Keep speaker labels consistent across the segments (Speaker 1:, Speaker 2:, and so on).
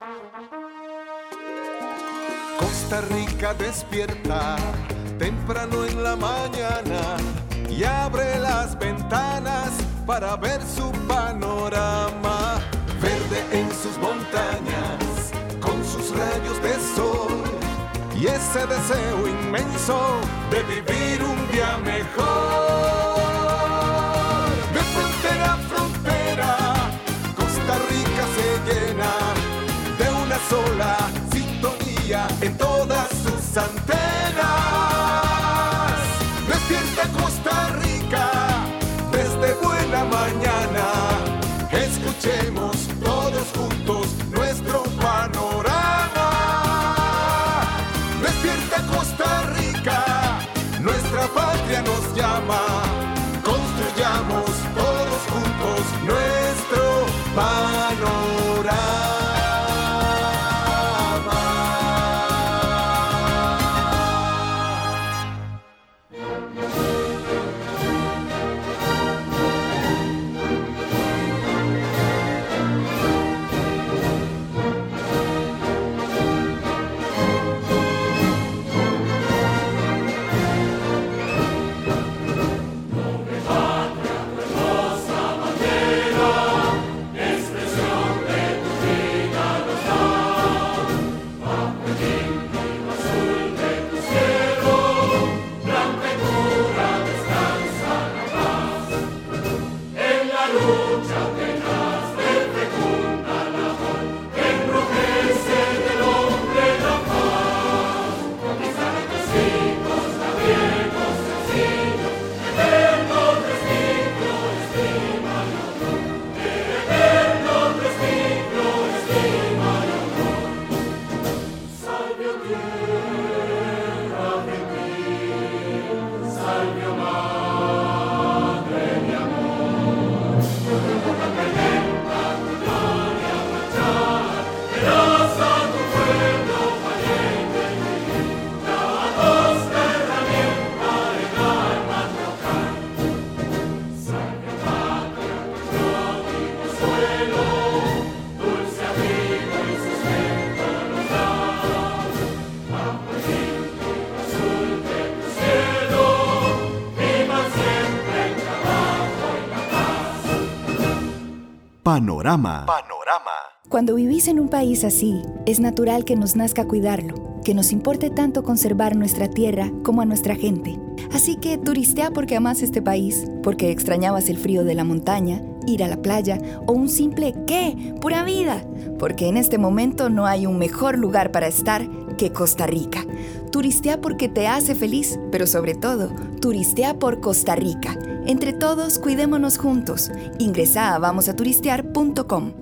Speaker 1: Costa Rica despierta temprano en la mañana y abre las ventanas para ver su panorama. Verde en sus montañas, con sus rayos de sol y ese deseo inmenso de vivir un día mejor. De frontera a frontera, Costa Rica se llena de una sola sintonía en todas sus antenas. Despierta Costa Rica desde buena mañana. Escuchemos todos juntos nuestro panorama. Despierta Costa Rica, nuestra patria nos llama. Construyamos todos juntos nuestro panorama.
Speaker 2: Panorama.
Speaker 3: Cuando vivís en un país así, es natural que nos nazca cuidarlo, que nos importe tanto conservar nuestra tierra como a nuestra gente. Así que turistea porque amás este país, porque extrañabas el frío de la montaña, ir a la playa o un simple ¿qué? ¡Pura vida! Porque en este momento no hay un mejor lugar para estar que Costa Rica. Turistea porque te hace feliz, pero sobre todo, turistea por Costa Rica. Entre todos, cuidémonos juntos. Ingresa a vamosaturistear.com.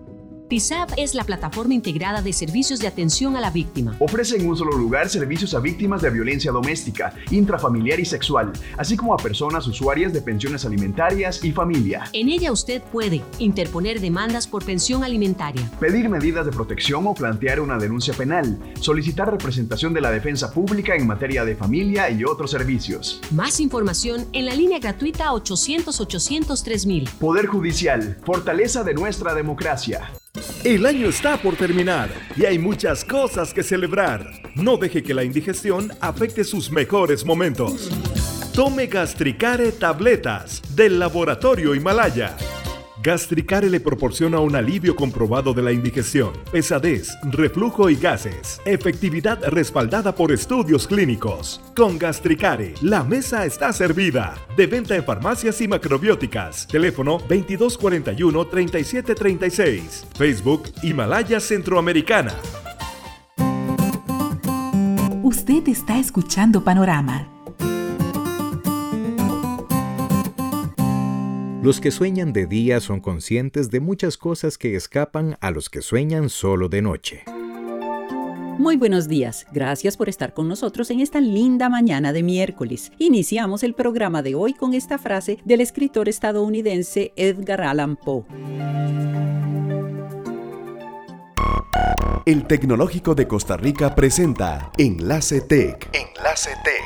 Speaker 4: PISAV es la plataforma integrada de servicios de atención a la víctima.
Speaker 5: Ofrece en un solo lugar servicios a víctimas de violencia doméstica, intrafamiliar y sexual, así como a personas usuarias de pensiones alimentarias y familia.
Speaker 4: En ella usted puede interponer demandas por pensión alimentaria,
Speaker 5: pedir medidas de protección o plantear una denuncia penal, solicitar representación de la defensa pública en materia de familia y otros servicios.
Speaker 4: Más información en la línea gratuita 800-800-3000.
Speaker 5: Poder Judicial, fortaleza de nuestra democracia.
Speaker 2: El año está por terminar y hay muchas cosas que celebrar. No deje que la indigestión afecte sus mejores momentos. Tome Gastricare Tabletas del Laboratorio Himalaya. Gastricare le proporciona un alivio comprobado de la indigestión, pesadez, reflujo y gases. Efectividad respaldada por estudios clínicos. Con Gastricare, la mesa está servida. De venta en farmacias y macrobióticas. Teléfono 2241-3736. Facebook Himalaya Centroamericana.
Speaker 6: Usted está escuchando Panorama.
Speaker 7: Los que sueñan de día son conscientes de muchas cosas que escapan a los que sueñan solo de noche.
Speaker 8: Muy buenos días, gracias por estar con nosotros en esta linda mañana de miércoles. Iniciamos el programa de hoy con esta frase del escritor estadounidense Edgar Allan Poe.
Speaker 2: El Tecnológico de Costa Rica presenta Enlace Tech. Enlace Tech.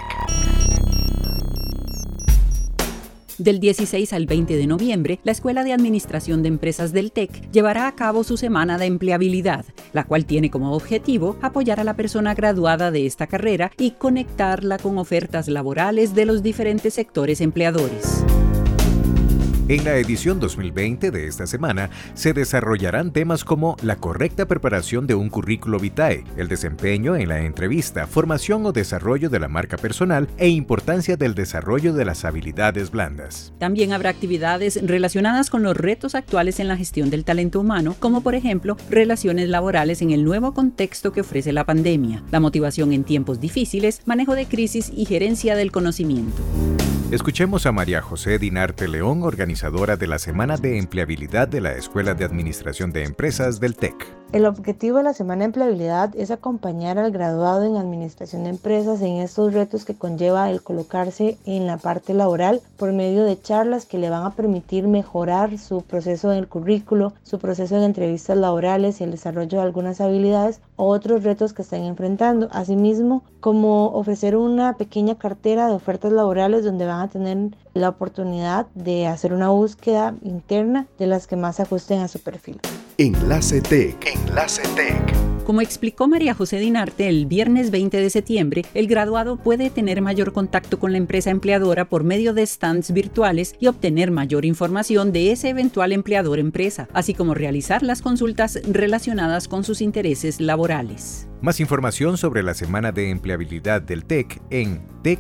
Speaker 8: Del 16 al 20 de noviembre, la Escuela de Administración de Empresas del TEC llevará a cabo su Semana de Empleabilidad. la cual tiene como objetivo apoyar a la persona graduada de esta carrera y conectarla con ofertas laborales de los diferentes sectores empleadores.
Speaker 7: En la edición 2020 de esta semana se desarrollarán temas como la correcta preparación de un currículo vitae, el desempeño en la entrevista, formación o desarrollo de la marca personal e importancia del desarrollo de las habilidades blandas.
Speaker 8: También habrá actividades relacionadas con los retos actuales en la gestión del talento humano, como por ejemplo relaciones laborales en el nuevo contexto que ofrece la pandemia, la motivación en tiempos difíciles, manejo de crisis y gerencia del conocimiento.
Speaker 7: Escuchemos a María José Dinarte León, organizadora de la Semana de Empleabilidad de la Escuela de Administración de Empresas del TEC.
Speaker 9: El objetivo de la Semana de Empleabilidad es acompañar al graduado en Administración de Empresas en estos retos que conlleva el colocarse en la parte laboral por medio de charlas que le van a permitir mejorar su proceso en el currículo, su proceso en entrevistas laborales y el desarrollo de algunas habilidades o otros retos que están enfrentando. Asimismo, como ofrecer una pequeña cartera de ofertas laborales donde van a tener la oportunidad de hacer una búsqueda interna de las que más se ajusten a su perfil.
Speaker 2: Enlace TEC.
Speaker 8: Como explicó María José Dinarte, el viernes 20 de septiembre, el graduado puede tener mayor contacto con la empresa empleadora por medio de stands virtuales y obtener mayor información de ese eventual empleador empresa, así como realizar las consultas relacionadas con sus intereses laborales.
Speaker 7: Más información sobre la Semana de Empleabilidad del TEC en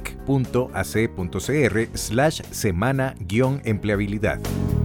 Speaker 7: tec.ac.cr/semana-empleabilidad.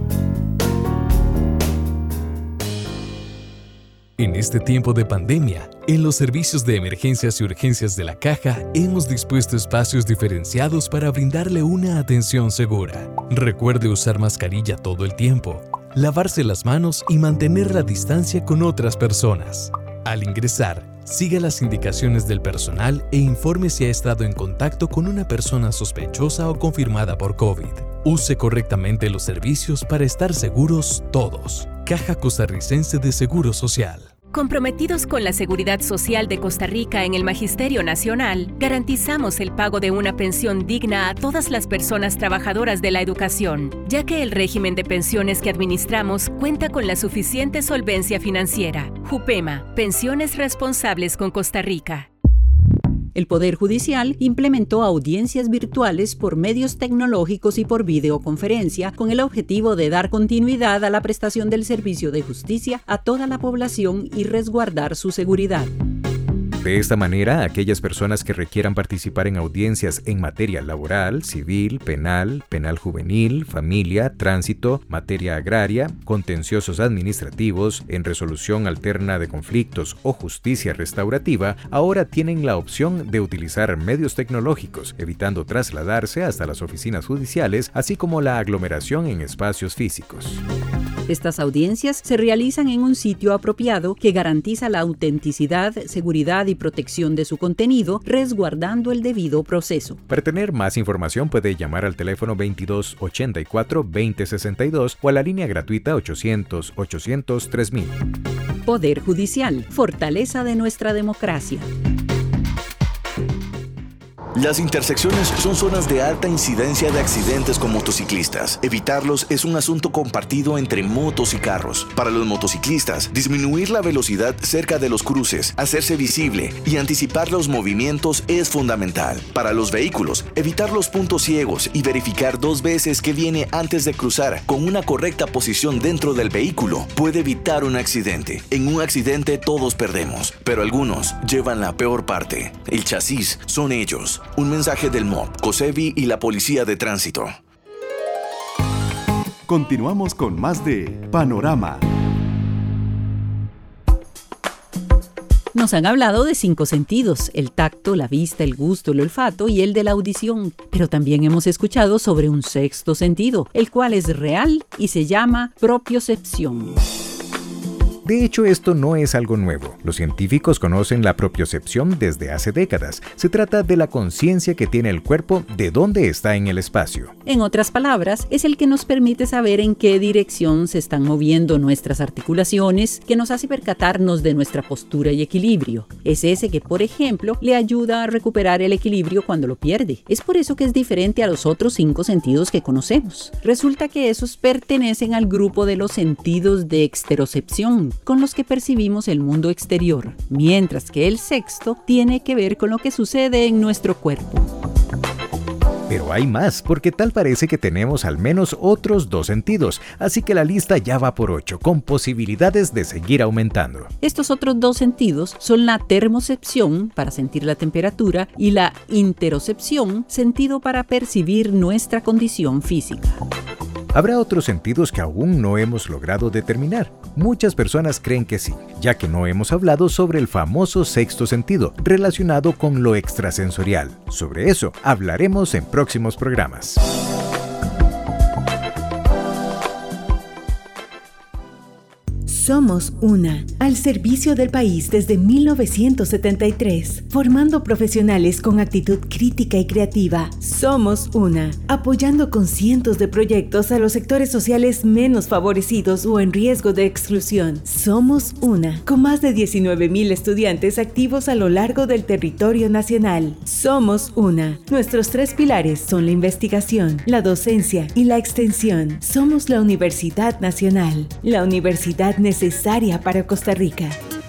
Speaker 10: En este tiempo de pandemia, en los servicios de emergencias y urgencias de la Caja hemos dispuesto espacios diferenciados para brindarle una atención segura. Recuerde usar mascarilla todo el tiempo, lavarse las manos y mantener la distancia con otras personas. Al ingresar, siga las indicaciones del personal e informe si ha estado en contacto con una persona sospechosa o confirmada por COVID. Use correctamente los servicios para estar seguros todos. Caja Costarricense de Seguro Social.
Speaker 11: Comprometidos con la seguridad social de Costa Rica en el Magisterio Nacional, garantizamos el pago de una pensión digna a todas las personas trabajadoras de la educación, ya que el régimen de pensiones que administramos cuenta con la suficiente solvencia financiera. JUPEMA, Pensiones Responsables con Costa Rica.
Speaker 8: El Poder Judicial implementó audiencias virtuales por medios tecnológicos y por videoconferencia con el objetivo de dar continuidad a la prestación del servicio de justicia a toda la población y resguardar su seguridad.
Speaker 7: De esta manera, aquellas personas que requieran participar en audiencias en materia laboral, civil, penal, penal juvenil, familia, tránsito, materia agraria, contenciosos administrativos, en resolución alterna de conflictos o justicia restaurativa, ahora tienen la opción de utilizar medios tecnológicos, evitando trasladarse hasta las oficinas judiciales, así como la aglomeración en espacios físicos.
Speaker 8: Estas audiencias se realizan en un sitio apropiado que garantiza la autenticidad, seguridad y protección de su contenido, resguardando el debido proceso.
Speaker 7: Para tener más información puede llamar al teléfono 2284-2062 o a la línea gratuita 800-800-3000.
Speaker 8: Poder Judicial, fortaleza de nuestra democracia.
Speaker 12: Las intersecciones son zonas de alta incidencia de accidentes con motociclistas. Evitarlos es un asunto compartido entre motos y carros. Para los motociclistas, disminuir la velocidad cerca de los cruces, hacerse visible y anticipar los movimientos es fundamental. Para los vehículos, evitar los puntos ciegos y verificar 2 veces que viene antes de cruzar con una correcta posición dentro del vehículo puede evitar un accidente. En un accidente todos perdemos, pero algunos llevan la peor parte. El chasis son ellos. Un mensaje del MOP, COSEBI y la Policía de Tránsito.
Speaker 2: Continuamos con más de Panorama.
Speaker 8: Nos han hablado de 5 sentidos, el tacto, la vista, el gusto, el olfato y el de la audición. Pero también hemos escuchado sobre un 6º sentido, el cual es real y se llama propiocepción.
Speaker 7: De hecho, esto no es algo nuevo. Los científicos conocen la propiocepción desde hace décadas. Se trata de la conciencia que tiene el cuerpo de dónde está en el espacio.
Speaker 8: En otras palabras, es el que nos permite saber en qué dirección se están moviendo nuestras articulaciones, que nos hace percatarnos de nuestra postura y equilibrio. Es ese que, por ejemplo, le ayuda a recuperar el equilibrio cuando lo pierde. Es por eso que es diferente a los otros 5 sentidos que conocemos. Resulta que esos pertenecen al grupo de los sentidos de exterocepción, con los que percibimos el mundo exterior, mientras que el sexto tiene que ver con lo que sucede en nuestro cuerpo.
Speaker 7: Pero hay más, porque tal parece que tenemos al menos otros 2 sentidos, así que la lista ya va por 8, con posibilidades de seguir aumentando.
Speaker 8: Estos otros 2 sentidos son la termocepción, para sentir la temperatura, y la interocepción, sentido para percibir nuestra condición física.
Speaker 7: Habrá otros sentidos que aún no hemos logrado determinar. Muchas personas creen que sí, ya que no hemos hablado sobre el famoso sexto sentido, relacionado con lo extrasensorial. Sobre eso hablaremos en próximos programas.
Speaker 13: Somos una, al servicio del país desde 1973, formando profesionales con actitud crítica y creativa. Somos una, apoyando con cientos de proyectos a los sectores sociales menos favorecidos o en riesgo de exclusión. Somos una, con más de 19,000 estudiantes activos a lo largo del territorio nacional. Somos una. Nuestros 3 pilares son la investigación, la docencia y la extensión. Somos la Universidad Nacional, la universidad necesaria para Costa Rica.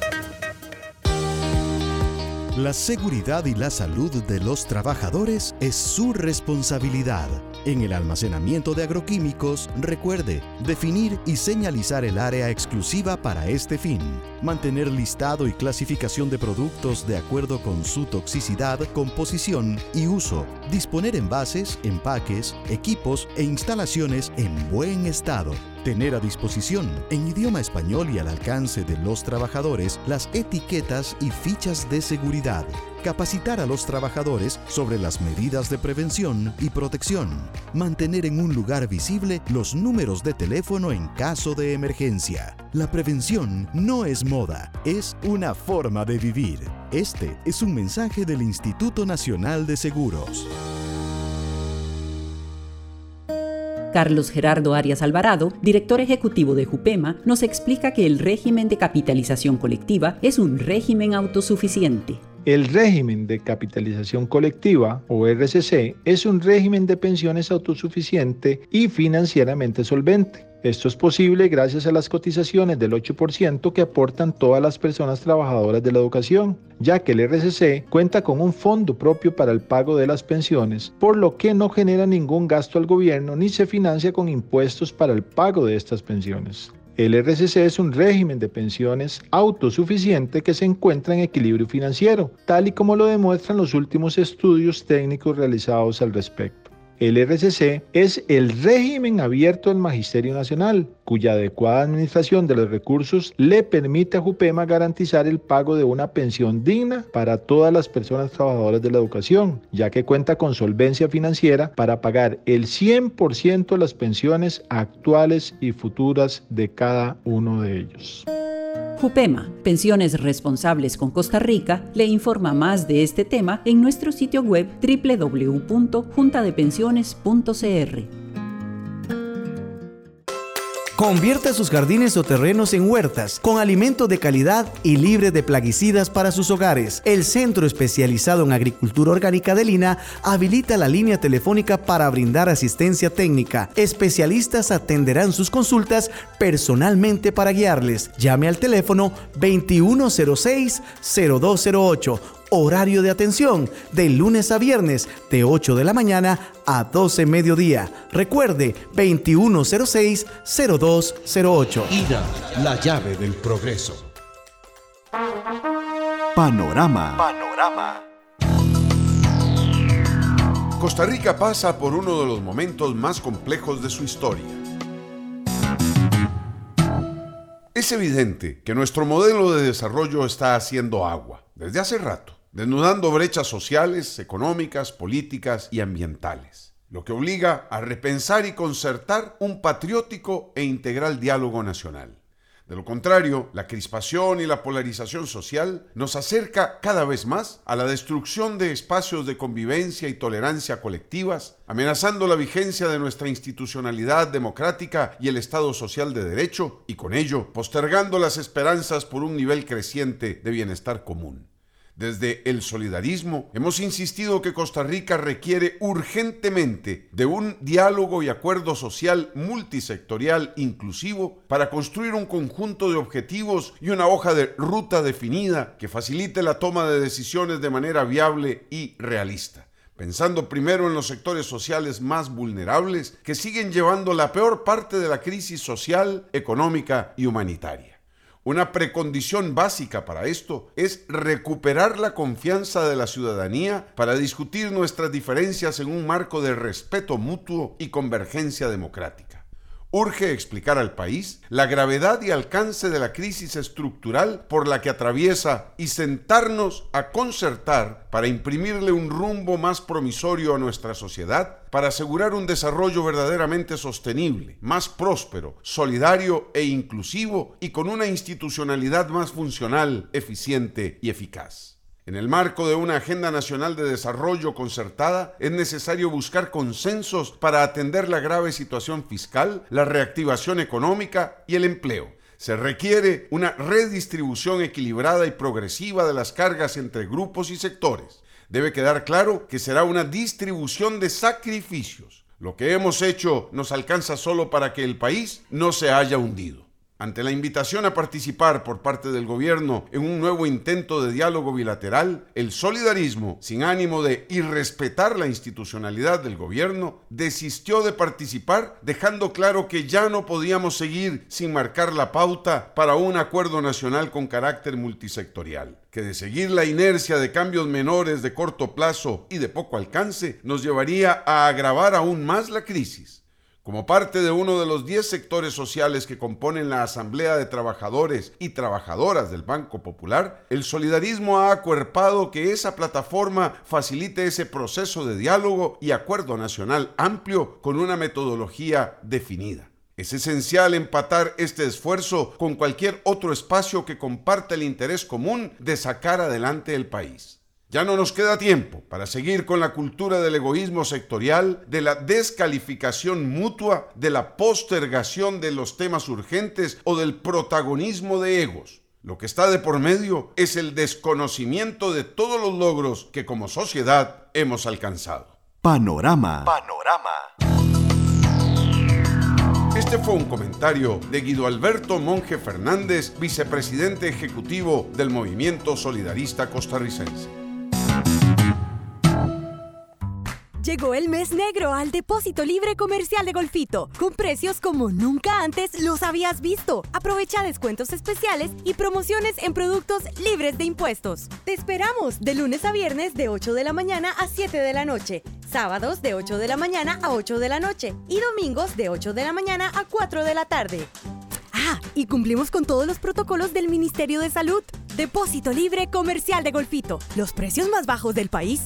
Speaker 14: La seguridad y la salud de los trabajadores es su responsabilidad. En el almacenamiento de agroquímicos, recuerde definir y señalizar el área exclusiva para este fin. Mantener listado y clasificación de productos de acuerdo con su toxicidad, composición y uso. Disponer envases, empaques, equipos e instalaciones en buen estado. Tener a disposición, en idioma español y al alcance de los trabajadores, las etiquetas y fichas de seguridad. Capacitar a los trabajadores sobre las medidas de prevención y protección. Mantener en un lugar visible los números de teléfono en caso de emergencia. La prevención no es moda, es una forma de vivir. Este es un mensaje del Instituto Nacional de Seguros.
Speaker 8: Carlos Gerardo Arias Alvarado, director ejecutivo de JUPEMA, nos explica que el régimen de capitalización colectiva es un régimen autosuficiente.
Speaker 15: El régimen de capitalización colectiva, o RCC, es un régimen de pensiones autosuficiente y financieramente solvente. Esto es posible gracias a las cotizaciones del 8% que aportan todas las personas trabajadoras de la educación, ya que el RCC cuenta con un fondo propio para el pago de las pensiones, por lo que no genera ningún gasto al gobierno ni se financia con impuestos para el pago de estas pensiones. El RCC es un régimen de pensiones autosuficiente que se encuentra en equilibrio financiero, tal y como lo demuestran los últimos estudios técnicos realizados al respecto. El RCC es el régimen abierto del Magisterio Nacional, cuya adecuada administración de los recursos le permite a JUPEMA garantizar el pago de una pensión digna para todas las personas trabajadoras de la educación, ya que cuenta con solvencia financiera para pagar el 100% de las pensiones actuales y futuras de cada uno de ellos.
Speaker 8: JUPEMA, Pensiones Responsables con Costa Rica, le informa más de este tema en nuestro sitio web www.juntadepensiones.cr.
Speaker 16: Convierta sus jardines o terrenos en huertas, con alimentos de calidad y libre de plaguicidas para sus hogares. El Centro Especializado en Agricultura Orgánica de Lina habilita la línea telefónica para brindar asistencia técnica. Especialistas atenderán sus consultas personalmente para guiarles. Llame al teléfono 2106-0208. Horario de atención de lunes a viernes de 8 de la mañana a 12 mediodía. Recuerde 2106-0208.
Speaker 17: IRA, la llave del progreso.
Speaker 14: Panorama.
Speaker 18: Costa Rica pasa por uno de los momentos más complejos de su historia. Es evidente que nuestro modelo de desarrollo está haciendo agua desde hace rato, desnudando brechas sociales, económicas, políticas y ambientales, lo que obliga a repensar y concertar un patriótico e integral diálogo nacional. De lo contrario, la crispación y la polarización social nos acerca cada vez más a la destrucción de espacios de convivencia y tolerancia colectivas, amenazando la vigencia de nuestra institucionalidad democrática y el Estado social de derecho, y con ello postergando las esperanzas por un nivel creciente de bienestar común. Desde el solidarismo hemos insistido que Costa Rica requiere urgentemente de un diálogo y acuerdo social multisectorial inclusivo para construir un conjunto de objetivos y una hoja de ruta definida que facilite la toma de decisiones de manera viable y realista, pensando primero en los sectores sociales más vulnerables que siguen llevando la peor parte de la crisis social, económica y humanitaria. Una precondición básica para esto es recuperar la confianza de la ciudadanía para discutir nuestras diferencias en un marco de respeto mutuo y convergencia democrática. Urge explicar al país la gravedad y alcance de la crisis estructural por la que atraviesa y sentarnos a concertar para imprimirle un rumbo más promisorio a nuestra sociedad, para asegurar un desarrollo verdaderamente sostenible, más próspero, solidario e inclusivo y con una institucionalidad más funcional, eficiente y eficaz. En el marco de una agenda nacional de desarrollo concertada, es necesario buscar consensos para atender la grave situación fiscal, la reactivación económica y el empleo. Se requiere una redistribución equilibrada y progresiva de las cargas entre grupos y sectores. Debe quedar claro que será una distribución de sacrificios. Lo que hemos hecho nos alcanza solo para que el país no se haya hundido. Ante la invitación a participar por parte del gobierno en un nuevo intento de diálogo bilateral, el solidarismo, sin ánimo de irrespetar la institucionalidad del gobierno, desistió de participar, dejando claro que ya no podíamos seguir sin marcar la pauta para un acuerdo nacional con carácter multisectorial, que de seguir la inercia de cambios menores de corto plazo y de poco alcance, nos llevaría a agravar aún más la crisis. Como parte de uno de los 10 sectores sociales que componen la Asamblea de Trabajadores y Trabajadoras del Banco Popular, el solidarismo ha acuerpado que esa plataforma facilite ese proceso de diálogo y acuerdo nacional amplio con una metodología definida. Es esencial empatar este esfuerzo con cualquier otro espacio que comparta el interés común de sacar adelante el país. Ya no nos queda tiempo para seguir con la cultura del egoísmo sectorial, de la descalificación mutua, de la postergación de los temas urgentes o del protagonismo de egos. Lo que está de por medio es el desconocimiento de todos los logros que como sociedad hemos alcanzado.
Speaker 14: Panorama.
Speaker 18: Este fue un comentario de Guido Alberto Monge Fernández, vicepresidente ejecutivo del Movimiento Solidarista Costarricense.
Speaker 19: Llegó el mes negro al Depósito Libre Comercial de Golfito, con precios como nunca antes los habías visto. Aprovecha descuentos especiales y promociones en productos libres de impuestos. Te esperamos de lunes a viernes de 8 de la mañana a 7 de la noche, sábados de 8 de la mañana a 8 de la noche y domingos de 8 de la mañana a 4 de la tarde. Ah, y cumplimos con todos los protocolos del Ministerio de Salud. Depósito Libre Comercial de Golfito, los precios más bajos del país.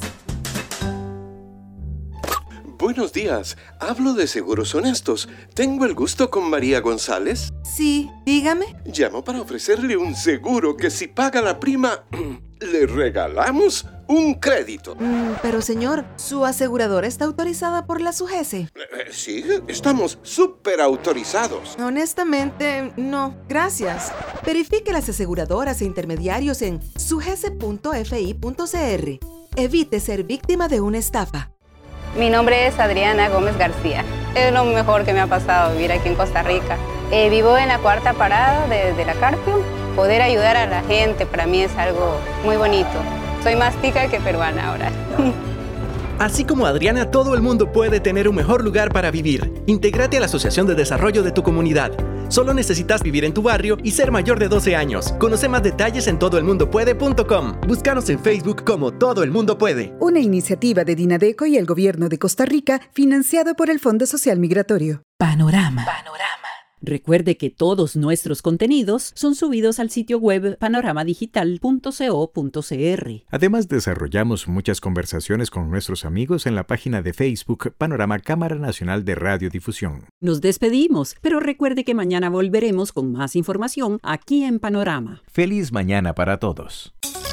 Speaker 20: Buenos días, hablo de Seguros Honestos. ¿Tengo el gusto con María González?
Speaker 21: Sí, dígame.
Speaker 20: Llamo para ofrecerle un seguro que si paga la prima, le regalamos un crédito.
Speaker 21: Pero señor, ¿su aseguradora está autorizada por la SUGESE?
Speaker 20: Sí, estamos súper autorizados.
Speaker 21: Honestamente, no, gracias. Verifique las aseguradoras e intermediarios en sugese.fi.cr. Evite ser víctima de una estafa.
Speaker 22: Mi nombre es Adriana Gómez García. Es lo mejor que me ha pasado vivir aquí en Costa Rica. Vivo en la cuarta parada de la Carpio. Poder ayudar a la gente para mí es algo muy bonito. Soy más tica que peruana ahora.
Speaker 23: Así como Adriana, todo el mundo puede tener un mejor lugar para vivir. Intégrate a la Asociación de Desarrollo de tu comunidad. Solo necesitas vivir en tu barrio y ser mayor de 12 años. Conoce más detalles en todoelmundopuede.com. Búscanos en Facebook como Todo el Mundo Puede.
Speaker 24: Una iniciativa de Dinadeco y el Gobierno de Costa Rica, financiado por el Fondo Social Migratorio.
Speaker 6: Panorama.
Speaker 8: Recuerde que todos nuestros contenidos son subidos al sitio web panoramadigital.co.cr.
Speaker 7: Además, desarrollamos muchas conversaciones con nuestros amigos en la página de Facebook Panorama Cámara Nacional de Radiodifusión.
Speaker 8: Nos despedimos, pero recuerde que mañana volveremos con más información aquí en Panorama.
Speaker 7: Feliz mañana para todos.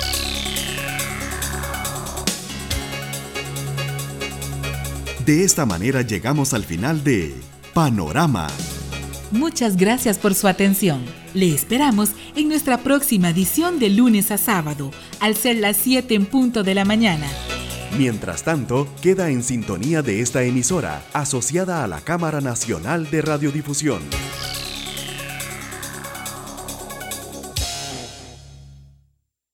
Speaker 14: De esta manera llegamos al final de Panorama.
Speaker 6: Muchas gracias por su atención. Le esperamos en nuestra próxima edición de lunes a sábado, al ser las 7 en punto de la mañana.
Speaker 1: Mientras tanto, queda en sintonía de esta emisora, asociada a la Cámara Nacional de Radiodifusión.